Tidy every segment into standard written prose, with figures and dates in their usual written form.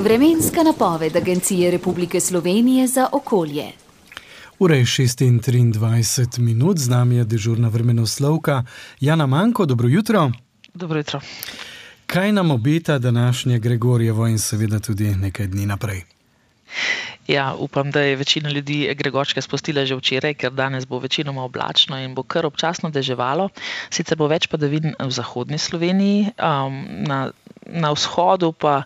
Vremenska napoved Agencije Republike Slovenije za okolje. Ura je 6:23 minut, z nami je dežurna vremenoslovka Jana Manko. Dobro jutro. Dobro jutro. Kaj nam obeta današnje Gregorjevo in seveda tudi nekaj dni naprej? Ja, upam, da je večina ljudi Gregorčke spustila že včeraj, ker danes bo večinoma oblačno in bo kar občasno deževalo. Sicer bo več padavin v zahodni Sloveniji, na vzhodu pa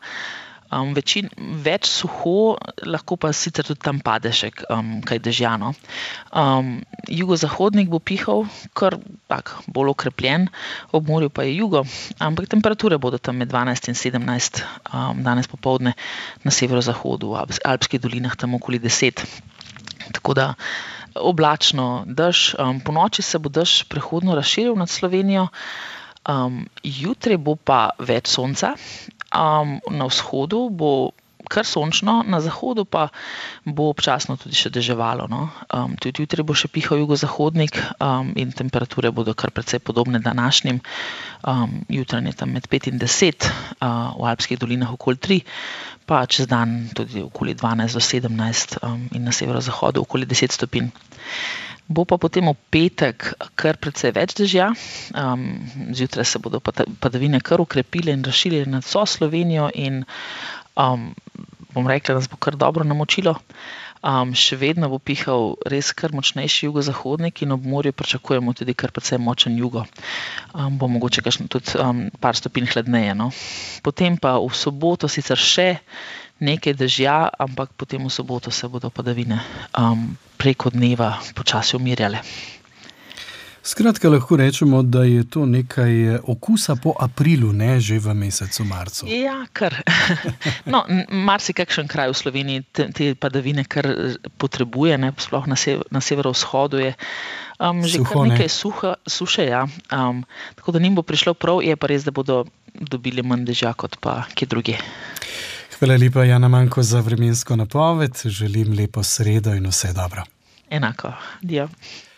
več suho, lahko pa sicer tudi tam pade še kaj dežjano. Jugozahodnik bo pihal kar tak bolj okrepljen, ob morju pa je jugo, ampak temperature bodo tam med 12 in 17, danes popoldne na severozahodu, v Alpskih dolinah tam okoli 10. Tako da oblačno, dež, ponoči se bo dež prehodno razširil nad Slovenijo, jutri bo pa več sonca. Na vzhodu bo kar sončno, na zahodu pa bo občasno tudi še deževalo. Tudi jutri bo še pihal jugozahodnik in temperature bodo kar precej podobne današnjim. Jutranje tam med 5 in 10, v Alpskih dolinah okoli 3, pa čez dan tudi okoli 12 do 17 in na severozahodu okoli 10 stopinj. Bo pa potem v petek kar precej več dežja. Zjutraj se bodo padavine kar ukrepile in razširile nad vso Slovenijo in bom rekla, da nas bo kar dobro namočilo. Še vedno bo pihal res kar močnejši jugozahodnik in ob morju pričakujemo tudi kar precej močen jugo. Bo mogoče kakšno tudi par stopinj hladneje. Potem pa v soboto sicer še nekaj dežja, ampak potem v soboto se bodo padavine preko dneva počasi umirjale. Skratka, lahko rečemo, da je to nekaj okusa po aprilu, ne že v mesecu marcu. Ja, kar. No, marsikakšen kraj v Sloveniji te padavine kar potrebuje, ne, sploh na severovzhodu je že Suho, kar nekaj suše, ja. Tako da njim bo prišlo prav, je pa res, da bodo dobili manj dežja kot pa kje drugje. Hvala lepa, Jana Manko, za vremensko napoved. Želim lepo sredo in vse dobro. Enako. Dio.